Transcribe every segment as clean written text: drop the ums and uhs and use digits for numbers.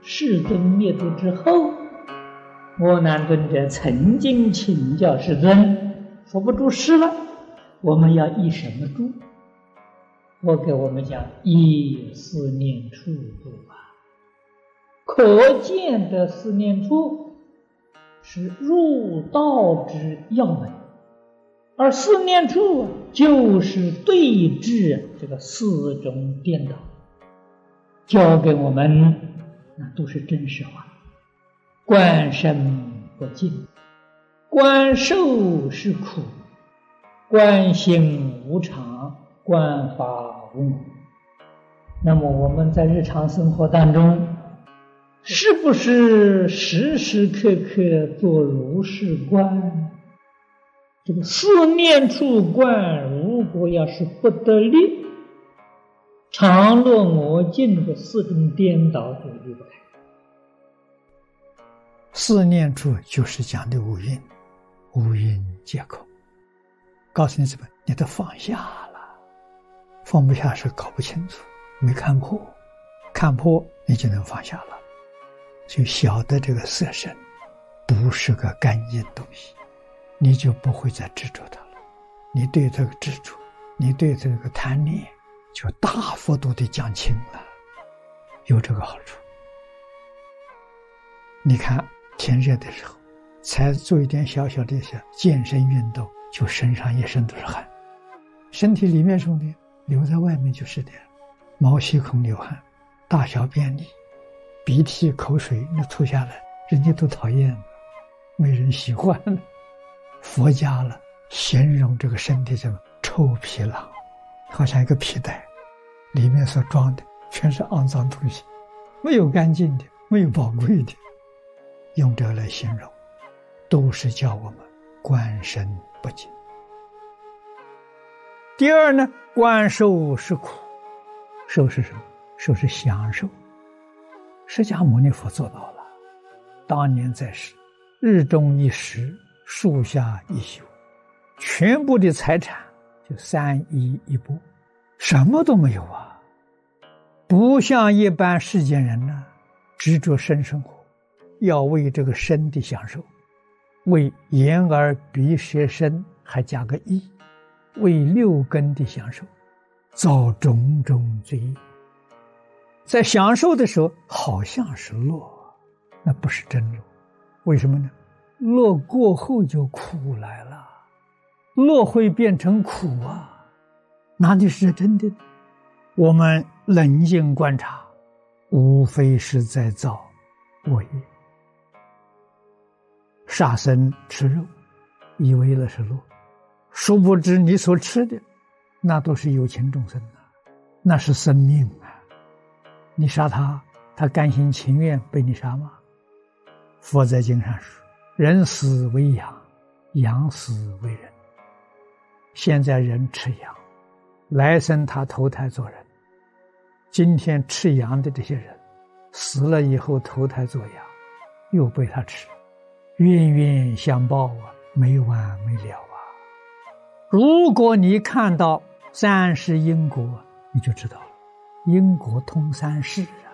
世尊灭度之后，阿难尊者曾经请教世尊，说不住事了，我们要依什么住？我给我们讲，依四念处住吧。可见的四念处是入道之要门，而四念处就是对治这个四种颠倒，教给我们那都是真实话。观身不净，观受是苦，观行无常，观法无我。那么我们在日常生活当中，是不是时时刻刻做如是观？这个四念处观，如果要是不得力，常落我净的四种颠倒就离不开。 四念处就是讲的五蕴，五蕴皆空。告诉你什么？你都放下了，放不下是搞不清楚，没看破，看破你就能放下了，就晓得这个色身不是个干净东西，你就不会再执着它了。你对这个执着，你对这个贪念就大幅度的降轻了，有这个好处。你看天热的时候，才做一点小小的健身运动，就身上一身都是汗，身体里面中的流在外面就是的，毛细孔流汗，大小便利，鼻涕口水那吐下来，人家都讨厌了，没人喜欢了。佛家了形容这个身体叫臭皮囊，好像一个皮袋，里面所装的全是肮脏东西，没有干净的，没有宝贵的，用这个来形容，都是叫我们观身不净。第二呢，观受是苦。受是什么？受是享受。释迦牟尼佛做到了，当年在世，日中一食，树下一宿，全部的财产就3衣1钵，什么都没有啊。不像一般世间人呢，执着身生活，要为这个身的享受，为眼耳鼻舌身还加个意，为6根的享受，造种种罪业。在享受的时候好像是乐，那不是真乐。为什么呢？乐过后就苦来了，乐会变成苦啊，哪里是真的？我们冷静观察，无非是在造恶业。杀生吃肉，以为那是乐，殊不知你所吃的那都是有情众生啊，那是生命啊。你杀他，他甘心情愿被你杀吗？佛在经上说，人死为羊，羊死为人。现在人吃羊，来生他投胎做人。今天吃羊的这些人，死了以后投胎做羊，又被他吃，冤冤相报啊，没完没了啊。如果你看到三世因果，你就知道了，因果通三世啊。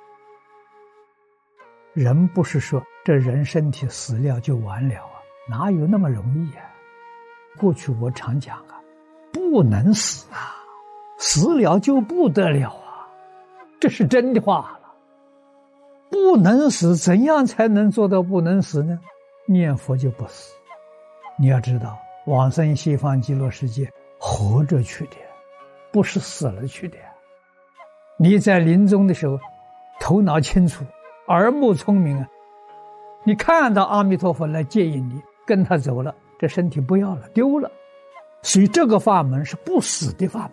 人不是说这人身体死了就完了啊，哪有那么容易啊？过去我常讲啊，不能死啊，死了就不得了啊，这是真的话了。不能死，怎样才能做到不能死呢？念佛就不死。你要知道，往生西方极乐世界活着去的，不是死了去的。你在临终的时候头脑清楚，耳目聪明啊，你看到阿弥陀佛来接引你，跟他走了，这身体不要了，丢了。所以这个法门是不死的法门。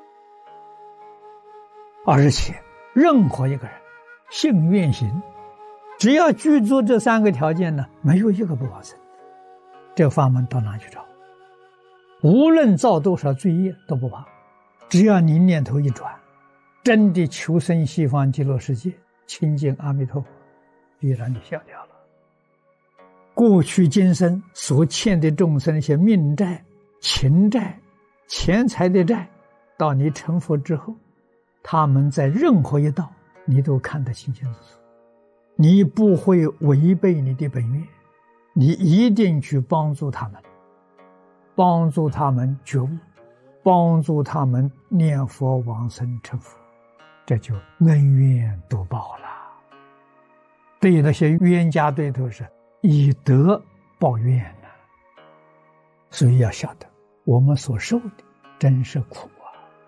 而且任何一个人信愿行，只要具足这3个条件呢，没有一个不往生。这个法门到哪去找？无论造多少罪业都不怕，只要你念头一转，真的求生西方极乐世界，亲近阿弥陀佛，必然你消掉了。过去今生所欠的众生一些命债、情债、钱财的债，到你成佛之后，他们在任何一道你都看得清清楚楚， 你不会违背你的本愿，你一定去帮助他们，帮助他们觉悟，帮助他们念佛往生成佛，这就恩怨都报了。对那些冤家对头是以德报怨呢。所以要晓得我们所受的真是苦啊。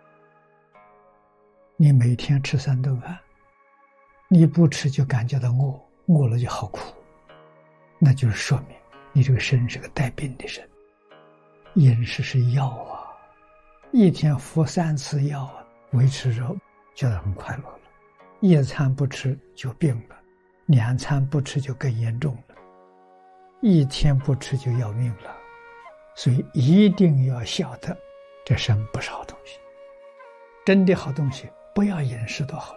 你每天吃3顿饭，你不吃就感觉到饿，饿了就好苦，那就是说明你这个身是个带病的身。饮食是药啊，一天服3次药啊，维持着觉得很快乐了。1餐不吃就病了，2餐不吃就更严重了，1天不吃就要命了。所以一定要晓得这身不是好东西，真的好东西不要饮食多好。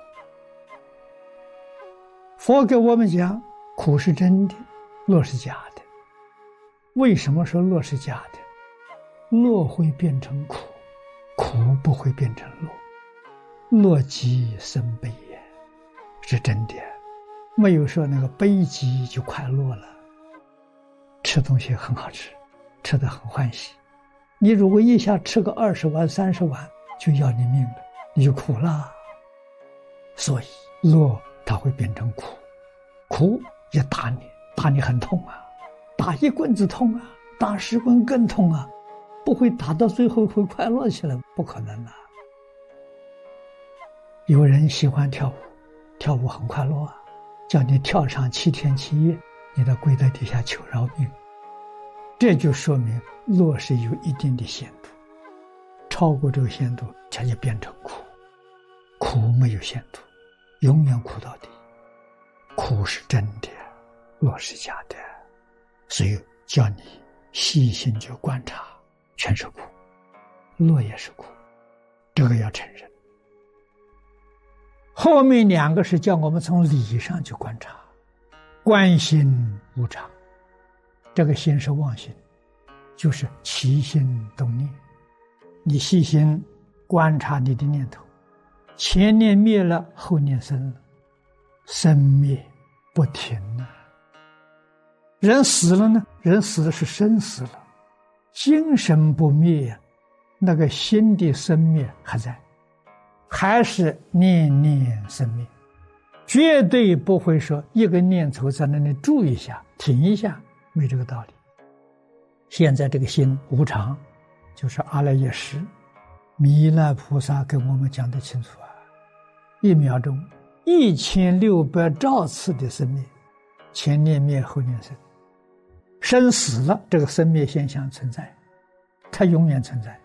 佛给我们讲苦是真的，乐是假的。为什么说乐是假的？乐会变成苦，苦不会变成乐。乐极生悲也，是真的。没有说那个悲极就快乐了。吃东西很好吃，吃得很欢喜。你如果一下吃个20碗30碗就要你命了，你就苦了。所以乐它会变成苦，苦也打你，打你很痛啊，打1棍子痛啊，打10棍更痛啊，不会打到最后会快乐起来，不可能啊。有人喜欢跳舞，跳舞很快乐啊，叫你跳上7天7夜，你得跪在地下求饶命。这就说明乐是有一定的限度，超过这个限度它就变成苦，苦没有限度，永远苦到底。苦是真的，乐是假的，所以叫你细心去观察，全是苦，乐也是苦，这个要承认。后面2个是叫我们从理上去观察，观心无常。这个心是妄心，就是起心动念。你细心观察你的念头，前念灭了，后念生了，生灭不停啊。人死了呢，人死的是生死了，精神不灭，那个心的生灭还在，还是念念生灭，绝对不会说一个念头在那里住一下停一下，没这个道理。现在这个心无常，就是阿赖耶识，弥勒菩萨跟我们讲得清楚啊，1秒钟1600兆次的生灭，前念灭后念生，生死了，这个生灭现象存在，它永远存在，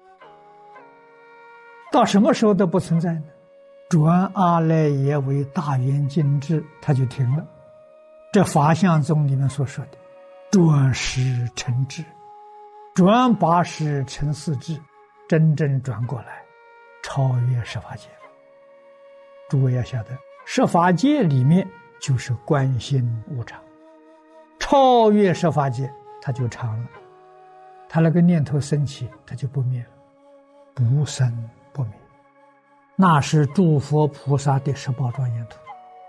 到什么时候都不存在呢？转阿赖耶为大圆镜智，它就停了。这法相宗里面所说的转识成智，转8识成4智，真正转过来超越十法界。诸位要晓得，十法界里面就是观心无常，超越十法界它就常了，它那个念头升起它就不灭了，不生不灭，那是诸佛菩萨的十宝庄严土。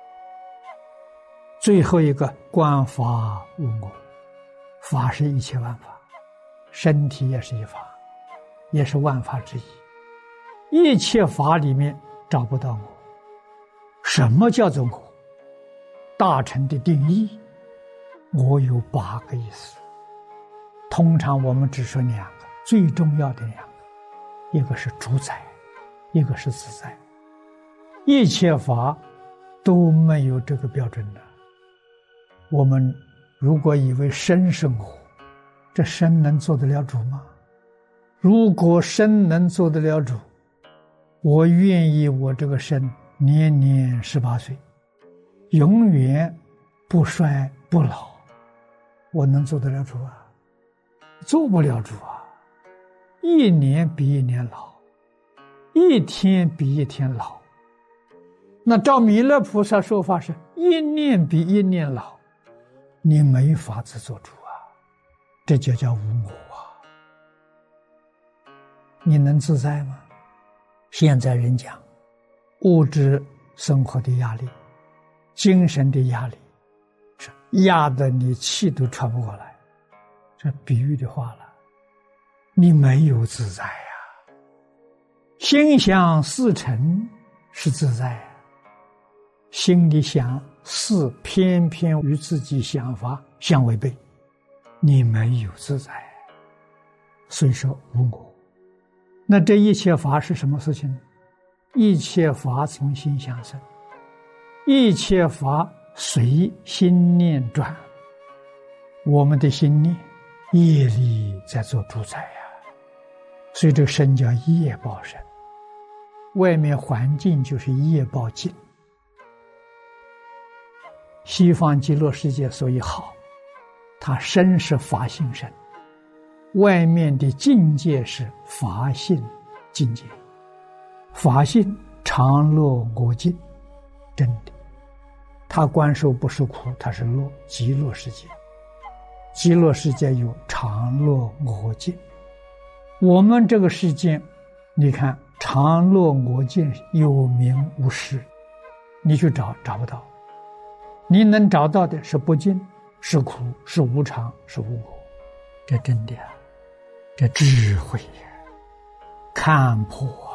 最后一个观法无我，法是一切万法，身体也是一法，也是万法之一，一切法里面找不到我。什么叫做我？大乘的定义，我有8个意思，通常我们只说2个，最重要的2个，一个是主宰，一个是自在。一切法都没有这个标准的。我们如果以为身是我，这身能做得了主吗？如果身能做得了主，我愿意我这个身年年18岁，永远不衰不老，我能做得了主啊？做不了主啊！一年比一年老，一天比一天老。那照弥勒菩萨说法是一念比一念老，你没法子做主啊，这就叫无我啊。你能自在吗？现在人讲物质生活的压力， 精神的压力，是压得你气都喘不过来。这比喻的话了，你没有自在呀。心想事成是自在呀，心里想事偏偏与自己想法相违背，你没有自在。所以说无我。那这一切法是什么事情呢？一切法从心想生，一切法随心念转。我们的心念业力在做主宰呀，所以这个身叫业报身，外面环境就是业报境。西方极乐世界所以好，它身是法性身，外面的境界是法性境界，法性常乐我净，真的，他观受不是苦，他是乐，极乐世界。极乐世界有常乐我净，我们这个世界，你看常乐我净有名无实，你去找不到，你能找到的是不净，是苦，是无常，是无我。这真的啊，这智慧呀，看破